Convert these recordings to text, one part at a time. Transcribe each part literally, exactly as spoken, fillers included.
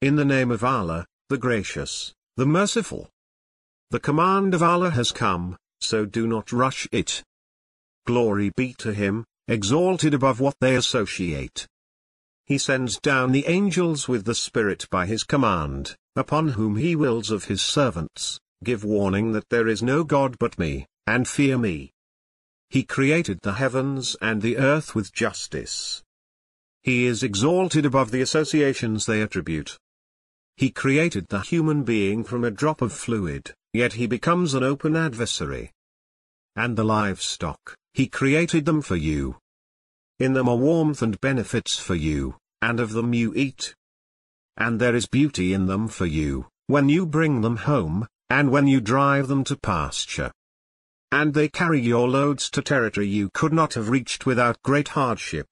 in the name of Allah, the Gracious, the Merciful. The command of Allah has come, so do not rush it. Glory be to Him, exalted above what they associate. He sends down the angels with the Spirit by His command, upon whom He wills of His servants. Give warning that there is no God but me, and fear me. He created the heavens and the earth with justice. He is exalted above the associations they attribute. He created the human being from a drop of fluid, yet he becomes an open adversary. And the livestock, He created them for you. In them are warmth and benefits for you, and of them you eat. And there is beauty in them for you, when you bring them home, and when you drive them to pasture. And they carry your loads to territory you could not have reached without great hardship.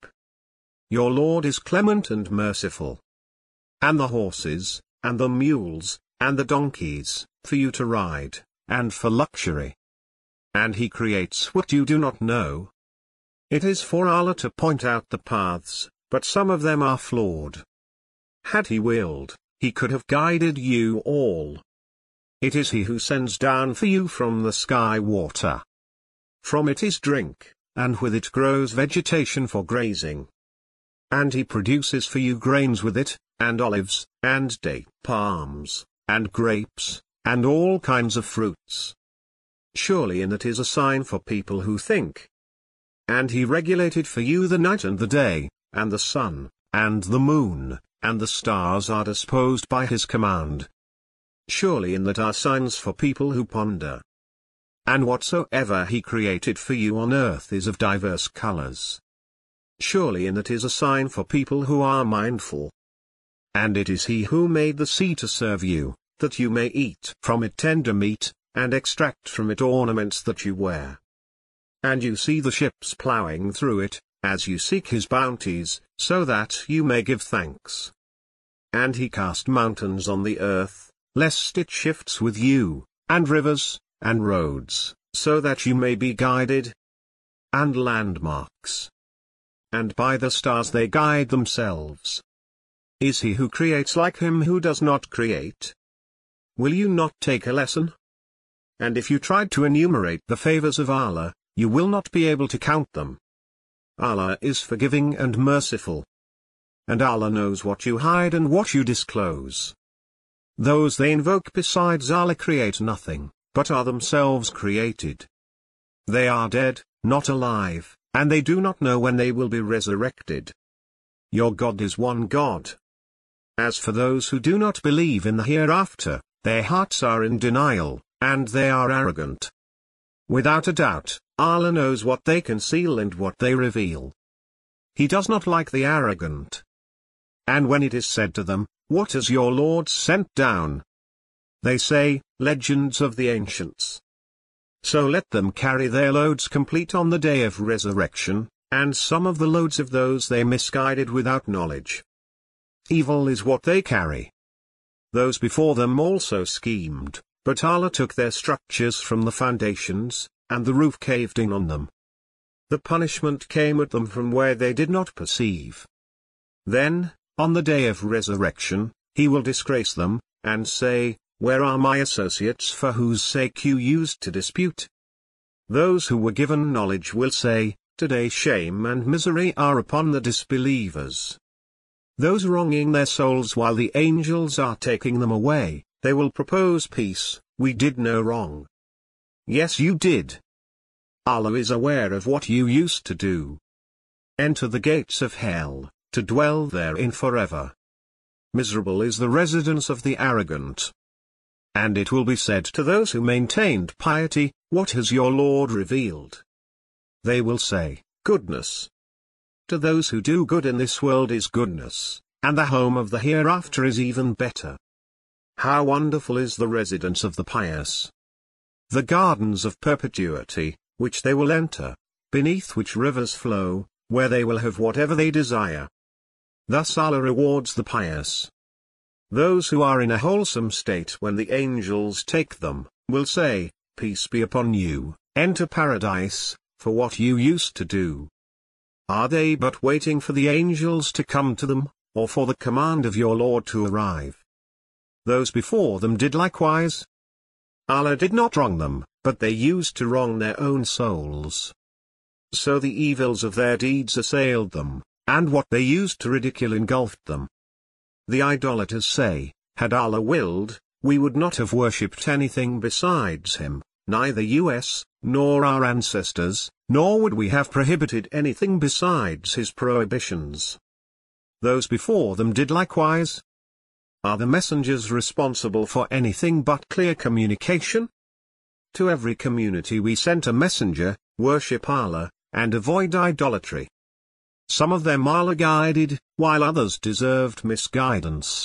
Your Lord is clement and merciful. And the horses, and the mules, and the donkeys, for you to ride, and for luxury. And He creates what you do not know. It is for Allah to point out the paths, but some of them are flawed. Had He willed, He could have guided you all. It is He who sends down for you from the sky water. From it is drink, and with it grows vegetation for grazing. And He produces for you grains with it, and olives, and date palms, and grapes, and all kinds of fruits. Surely in that is a sign for people who think. And He regulated for you the night and the day, and the sun, and the moon, and the stars are disposed by His command. Surely in that are signs for people who ponder. And whatsoever He created for you on earth is of diverse colors. Surely in that is a sign for people who are mindful. And it is He who made the sea to serve you, that you may eat from it tender meat, and extract from it ornaments that you wear. And you see the ships plowing through it, as you seek His bounties, so that you may give thanks. And He cast mountains on the earth, lest it shifts with you, and rivers, and roads, so that you may be guided. And landmarks. And by the stars they guide themselves. Is He who creates like Him who does not create? Will you not take a lesson? And if you tried to enumerate the favors of Allah, you will not be able to count them. Allah is forgiving and merciful. And Allah knows what you hide and what you disclose. Those they invoke besides Allah create nothing, but are themselves created. They are dead, not alive, and they do not know when they will be resurrected. Your God is one God. As for those who do not believe in the hereafter, their hearts are in denial, and they are arrogant. Without a doubt, Allah knows what they conceal and what they reveal. He does not like the arrogant. And when it is said to them, "What has your Lord sent down?" they say, "Legends of the ancients." So let them carry their loads complete on the day of resurrection, and some of the loads of those they misguided without knowledge. Evil is what they carry. Those before them also schemed, but Allah took their structures from the foundations, and the roof caved in on them. The punishment came at them from where they did not perceive. Then, on the day of resurrection, He will disgrace them, and say, "Where are my associates for whose sake you used to dispute?" Those who were given knowledge will say, "Today shame and misery are upon the disbelievers." Those wronging their souls while the angels are taking them away, they will propose peace, "We did no wrong." Yes, you did. Allah is aware of what you used to do. Enter the gates of hell, to dwell therein forever. Miserable is the residence of the arrogant. And it will be said to those who maintained piety, "What has your Lord revealed?" They will say, "Goodness." To those who do good in this world is goodness, and the home of the hereafter is even better. How wonderful is the residence of the pious! The gardens of perpetuity, which they will enter, beneath which rivers flow, where they will have whatever they desire. Thus Allah rewards the pious. Those who are in a wholesome state when the angels take them, will say, "Peace be upon you, enter paradise, for what you used to do." Are they but waiting for the angels to come to them, or for the command of your Lord to arrive? Those before them did likewise. Allah did not wrong them, but they used to wrong their own souls. So the evils of their deeds assailed them, and what they used to ridicule engulfed them. The idolaters say, had Allah willed, we would not have worshipped anything besides Him, neither us, nor our ancestors, nor would we have prohibited anything besides His prohibitions. Those before them did likewise. Are the messengers responsible for anything but clear communication? To every community we sent a messenger, worship Allah, and avoid idolatry. Some of them Allah guided, while others deserved misguidance.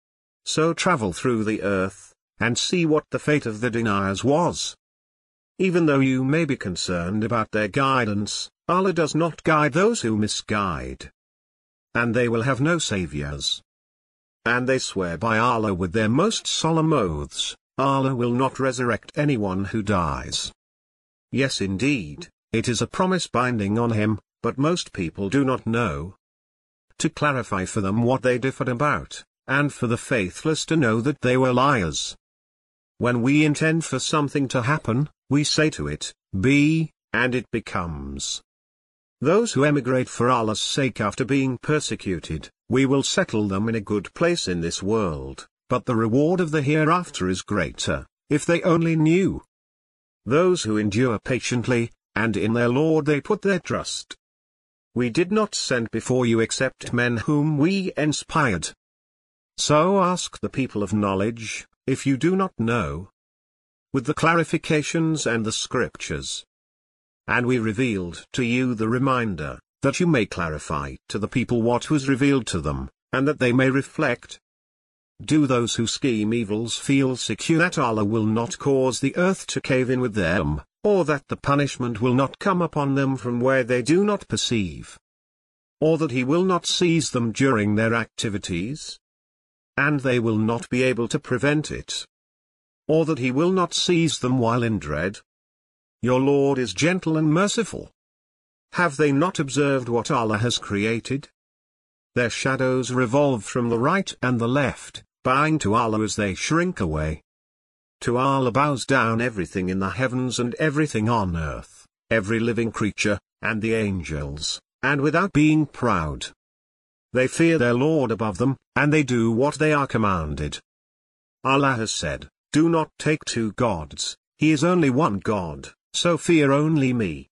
So travel through the earth, and see what the fate of the deniers was. Even though you may be concerned about their guidance, Allah does not guide those who misguide. And they will have no saviors. And they swear by Allah with their most solemn oaths, Allah will not resurrect anyone who dies. Yes, indeed, it is a promise binding on Him, but most people do not know. To clarify for them what they differed about, and for the faithless to know that they were liars. When we intend for something to happen, we say to it, be, and it becomes. Those who emigrate for Allah's sake after being persecuted, we will settle them in a good place in this world, but the reward of the hereafter is greater, if they only knew. Those who endure patiently, and in their Lord they put their trust. We did not send before you except men whom we inspired. So ask the people of knowledge, if you do not know. With the clarifications and the scriptures. And we revealed to you the reminder, that you may clarify to the people what was revealed to them, and that they may reflect. Do those who scheme evils feel secure that Allah will not cause the earth to cave in with them, or that the punishment will not come upon them from where they do not perceive? Or that He will not seize them during their activities? And they will not be able to prevent it? Or that He will not seize them while in dread? Your Lord is gentle and merciful. Have they not observed what Allah has created? Their shadows revolve from the right and the left, bowing to Allah as they shrink away. To Allah bows down everything in the heavens and everything on earth, every living creature, and the angels, and without being proud. They fear their Lord above them, and they do what they are commanded. Allah has said, do not take two gods, He is only one God, so fear only me.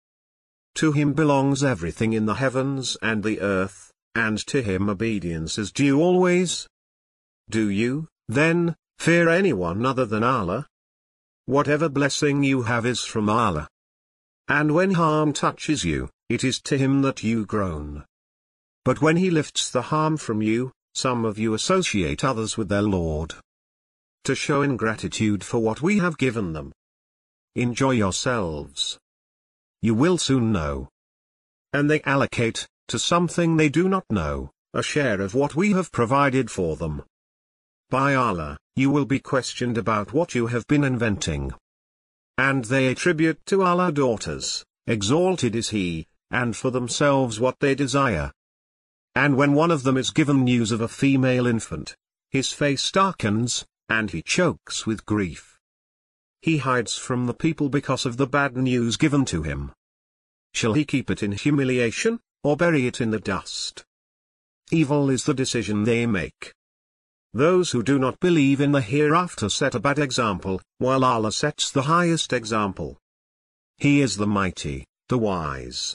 To Him belongs everything in the heavens and the earth, and to Him obedience is due always. Do you, then, fear anyone other than Allah? Whatever blessing you have is from Allah. And when harm touches you, it is to Him that you groan. But when He lifts the harm from you, some of you associate others with their Lord, to show ingratitude for what we have given them. Enjoy yourselves. You will soon know. And they allocate, to something they do not know, a share of what we have provided for them. By Allah, you will be questioned about what you have been inventing. And they attribute to Allah daughters, exalted is He, and for themselves what they desire. And when one of them is given news of a female infant, his face darkens, and he chokes with grief. He hides from the people because of the bad news given to him. Shall he keep it in humiliation, or bury it in the dust? Evil is the decision they make. Those who do not believe in the hereafter set a bad example, while Allah sets the highest example. He is the mighty, the wise.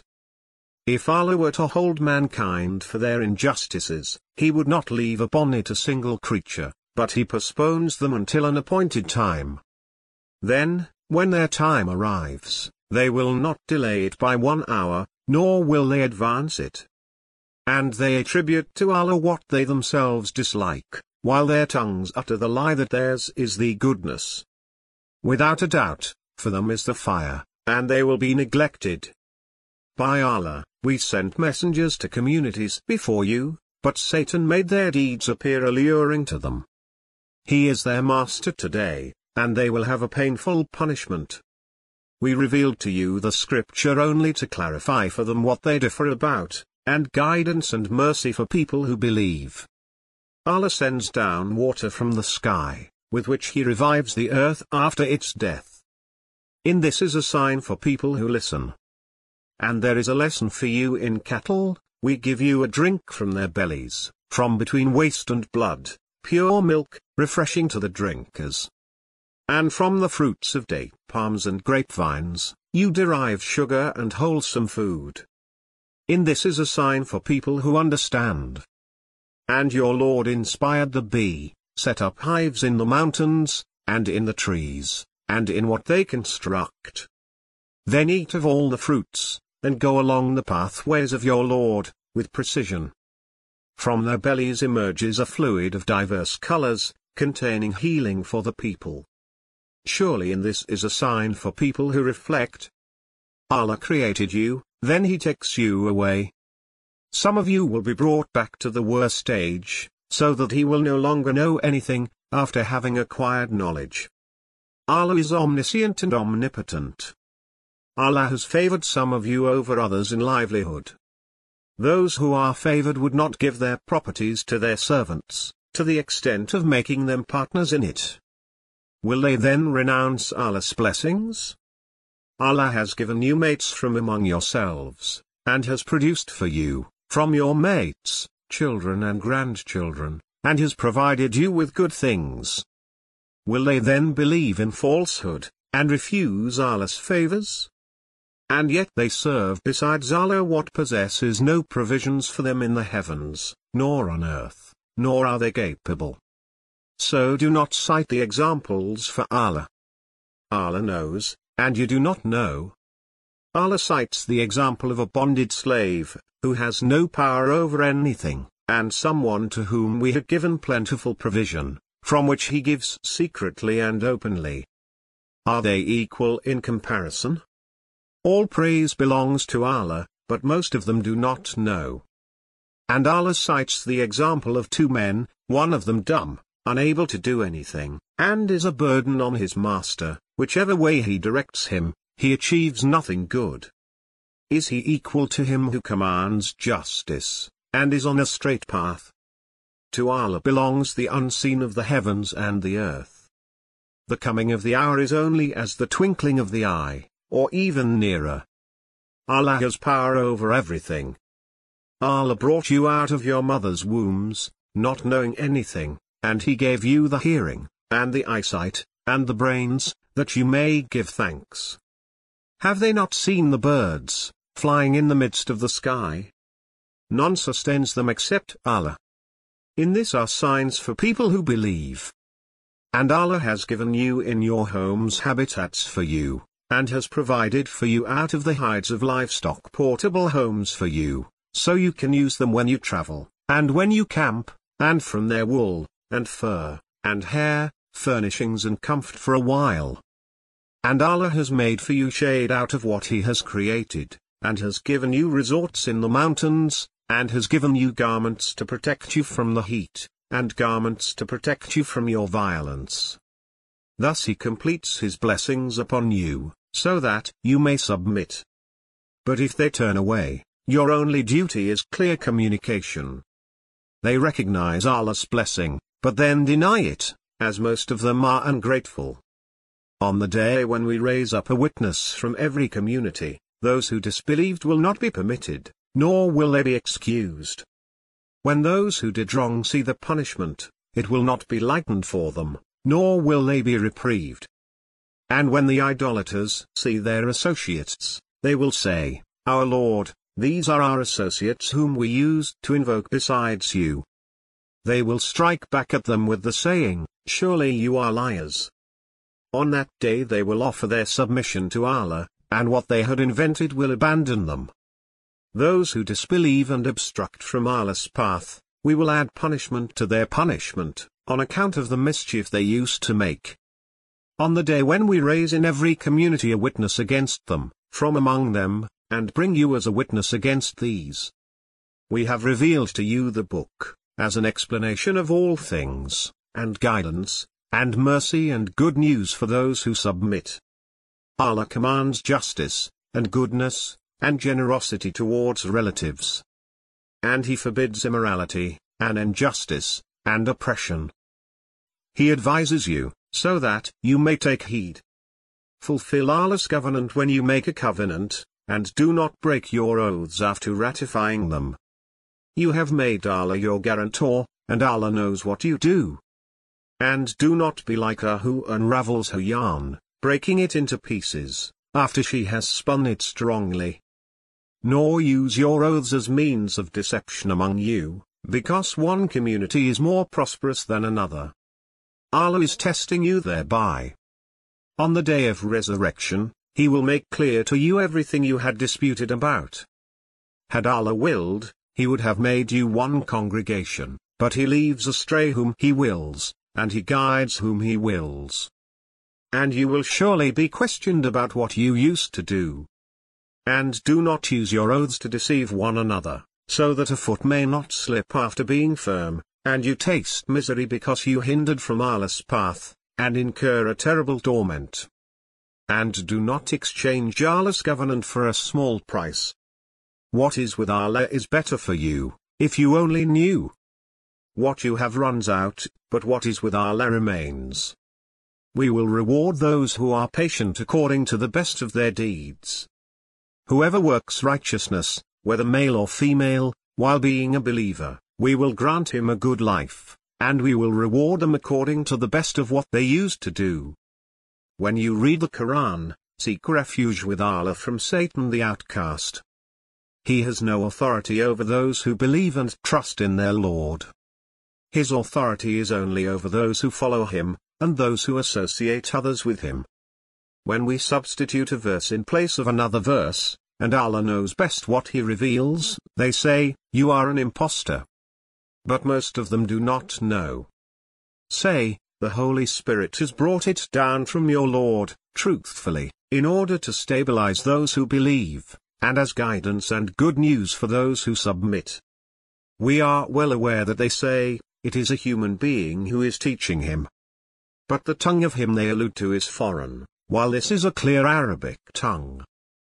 If Allah were to hold mankind for their injustices, He would not leave upon it a single creature, but He postpones them until an appointed time. Then, when their time arrives, they will not delay it by one hour, nor will they advance it. And they attribute to Allah what they themselves dislike, while their tongues utter the lie that theirs is the goodness. Without a doubt, for them is the fire, and they will be neglected. By Allah, we sent messengers to communities before you, but Satan made their deeds appear alluring to them. He is their master today, and they will have a painful punishment. We revealed to you the scripture only to clarify for them what they differ about, and guidance and mercy for people who believe. Allah sends down water from the sky, with which He revives the earth after its death. In this is a sign for people who listen. And there is a lesson for you in cattle. We give you a drink from their bellies, from between waste and blood, pure milk, refreshing to the drinkers. And from the fruits of date palms and grapevines, you derive sugar and wholesome food. In this is a sign for people who understand. And your Lord inspired the bee, set up hives in the mountains, and in the trees, and in what they construct. Then eat of all the fruits, and go along the pathways of your Lord, with precision. From their bellies emerges a fluid of diverse colors, containing healing for the people. Surely in this is a sign for people who reflect. Allah created you, then He takes you away. Some of you will be brought back to the worst stage, so that He will no longer know anything, after having acquired knowledge. Allah is omniscient and omnipotent. Allah has favored some of you over others in livelihood. Those who are favored would not give their properties to their servants, to the extent of making them partners in it. Will they then renounce Allah's blessings? Allah has given you mates from among yourselves, and has produced for you, from your mates, children and grandchildren, and has provided you with good things. Will they then believe in falsehood, and refuse Allah's favors? And yet they serve besides Allah what possesses no provisions for them in the heavens, nor on earth, nor are they capable. So do not cite the examples for Allah. Allah knows, and you do not know. Allah cites the example of a bonded slave, who has no power over anything, and someone to whom we have given plentiful provision, from which he gives secretly and openly. Are they equal in comparison? All praise belongs to Allah, but most of them do not know. And Allah cites the example of two men, one of them dumb, unable to do anything, and is a burden on his master. Whichever way he directs him, he achieves nothing good. Is he equal to him who commands justice, and is on a straight path? To Allah belongs the unseen of the heavens and the earth. The coming of the hour is only as the twinkling of the eye, or even nearer. Allah has power over everything. Allah brought you out of your mother's wombs, not knowing anything, and He gave you the hearing, and the eyesight, and the brains, that you may give thanks. Have they not seen the birds, flying in the midst of the sky? None sustains them except Allah. In this are signs for people who believe. And Allah has given you in your homes habitats for you, and has provided for you out of the hides of livestock portable homes for you, so you can use them when you travel, and when you camp, and from their wool, and fur, and hair, furnishings and comfort for a while. And Allah has made for you shade out of what He has created, and has given you resorts in the mountains, and has given you garments to protect you from the heat, and garments to protect you from your violence. Thus He completes His blessings upon you, so that you may submit. But if they turn away, your only duty is clear communication. They recognize Allah's blessing, but then deny it, as most of them are ungrateful. On the day when we raise up a witness from every community, those who disbelieved will not be permitted, nor will they be excused. When those who did wrong see the punishment, it will not be lightened for them, nor will they be reprieved. And when the idolaters see their associates, they will say, Our Lord, these are our associates whom we used to invoke besides you. They will strike back at them with the saying, Surely you are liars. On that day they will offer their submission to Allah, and what they had invented will abandon them. Those who disbelieve and obstruct from Allah's path, we will add punishment to their punishment, on account of the mischief they used to make. On the day when we raise in every community a witness against them, from among them, and bring you as a witness against these. We have revealed to you the book, as an explanation of all things, and guidance, and mercy and good news for those who submit. Allah commands justice, and goodness, and generosity towards relatives. And He forbids immorality, and injustice, and oppression. He advises you, so that you may take heed. Fulfill Allah's covenant when you make a covenant, and do not break your oaths after ratifying them. You have made Allah your guarantor, and Allah knows what you do. And do not be like her who unravels her yarn, breaking it into pieces, after she has spun it strongly. Nor use your oaths as means of deception among you, because one community is more prosperous than another. Allah is testing you thereby. On the day of resurrection, He will make clear to you everything you had disputed about. Had Allah willed, He would have made you one congregation, but He leaves astray whom He wills, and He guides whom He wills. And you will surely be questioned about what you used to do. And do not use your oaths to deceive one another, so that a foot may not slip after being firm, and you taste misery because you hindered from Allah's path, and incur a terrible torment. And do not exchange Allah's covenant for a small price. What is with Allah is better for you, if you only knew. What you have runs out, but what is with Allah remains. We will reward those who are patient according to the best of their deeds. Whoever works righteousness, whether male or female, while being a believer, we will grant him a good life, and we will reward them according to the best of what they used to do. When you read the Quran, seek refuge with Allah from Satan the outcast. He has no authority over those who believe and trust in their Lord. His authority is only over those who follow him, and those who associate others with him. When we substitute a verse in place of another verse, and Allah knows best what He reveals, they say, "You are an impostor." But most of them do not know. Say, the Holy Spirit has brought it down from your Lord, truthfully, in order to stabilize those who believe, and as guidance and good news for those who submit. We are well aware that they say, it is a human being who is teaching him. But the tongue of him they allude to is foreign, while this is a clear Arabic tongue.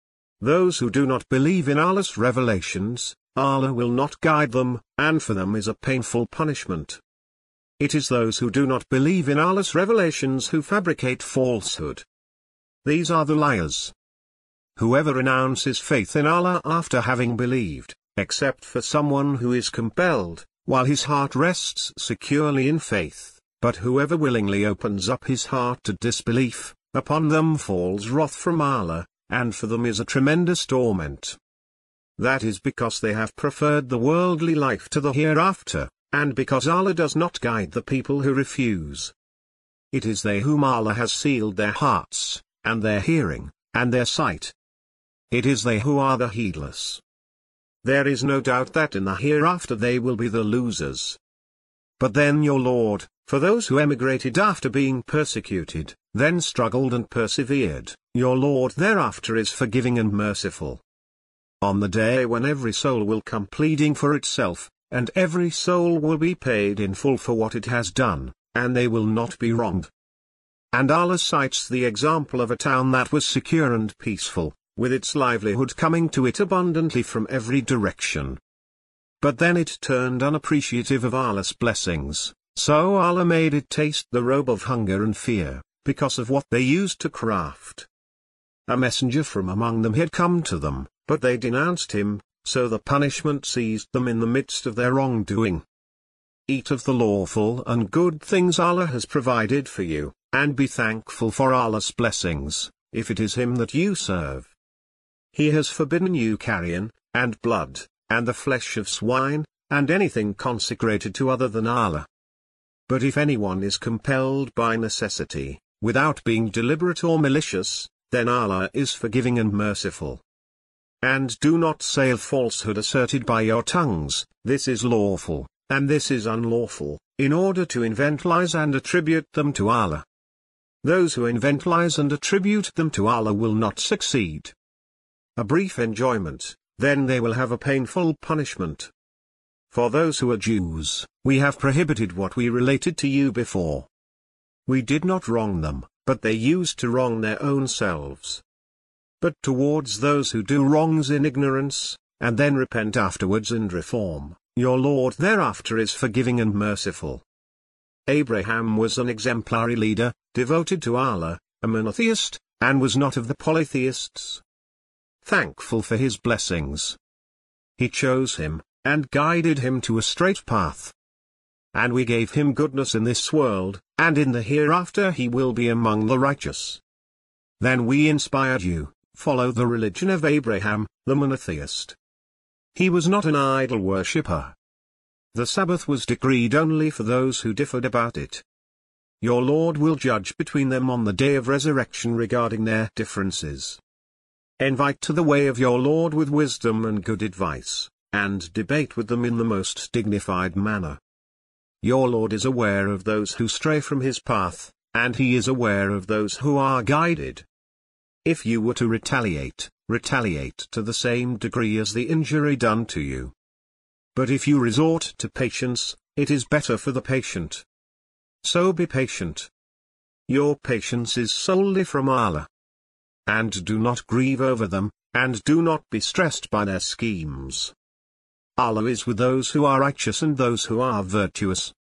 Those who do not believe in Allah's revelations, Allah will not guide them, and for them is a painful punishment. It is those who do not believe in Allah's revelations who fabricate falsehood. These are the liars. Whoever renounces faith in Allah after having believed, except for someone who is compelled, while his heart rests securely in faith, but whoever willingly opens up his heart to disbelief, upon them falls wrath from Allah, and for them is a tremendous torment. That is because they have preferred the worldly life to the hereafter, and because Allah does not guide the people who refuse. It is they whom Allah has sealed their hearts, and their hearing, and their sight. It is they who are the heedless. There is no doubt that in the hereafter they will be the losers. But then your Lord, for those who emigrated after being persecuted, then struggled and persevered, your Lord thereafter is forgiving and merciful. On the day when every soul will come pleading for itself, and every soul will be paid in full for what it has done, and they will not be wronged. And Allah cites the example of a town that was secure and peaceful, with its livelihood coming to it abundantly from every direction. But then it turned unappreciative of Allah's blessings, so Allah made it taste the robe of hunger and fear, because of what they used to craft. A messenger from among them had come to them, but they denounced him, so the punishment seized them in the midst of their wrongdoing. Eat of the lawful and good things Allah has provided for you, and be thankful for Allah's blessings, if it is Him that you serve. He has forbidden you carrion, and blood, and the flesh of swine, and anything consecrated to other than Allah. But if anyone is compelled by necessity, without being deliberate or malicious, then Allah is forgiving and merciful. And do not say a falsehood asserted by your tongues, this is lawful, and this is unlawful, in order to invent lies and attribute them to Allah. Those who invent lies and attribute them to Allah will not succeed. A brief enjoyment, then they will have a painful punishment. For those who are Jews, we have prohibited what we related to you before. We did not wrong them, but they used to wrong their own selves. But towards those who do wrongs in ignorance, and then repent afterwards and reform, your Lord thereafter is forgiving and merciful. Abraham was an exemplary leader, devoted to Allah, a monotheist, and was not of the polytheists. Thankful for his blessings, He chose him, and guided him to a straight path. And we gave him goodness in this world, and in the hereafter he will be among the righteous. Then we inspired you, follow the religion of Abraham, the monotheist. He was not an idol worshipper. The Sabbath was decreed only for those who differed about it. Your Lord will judge between them on the day of resurrection regarding their differences. Invite to the way of your Lord with wisdom and good advice, and debate with them in the most dignified manner. Your Lord is aware of those who stray from his path, and he is aware of those who are guided. If you were to retaliate, retaliate to the same degree as the injury done to you. But if you resort to patience, it is better for the patient. So be patient. Your patience is solely from Allah. And do not grieve over them, and do not be stressed by their schemes. Allah is with those who are righteous and those who are virtuous.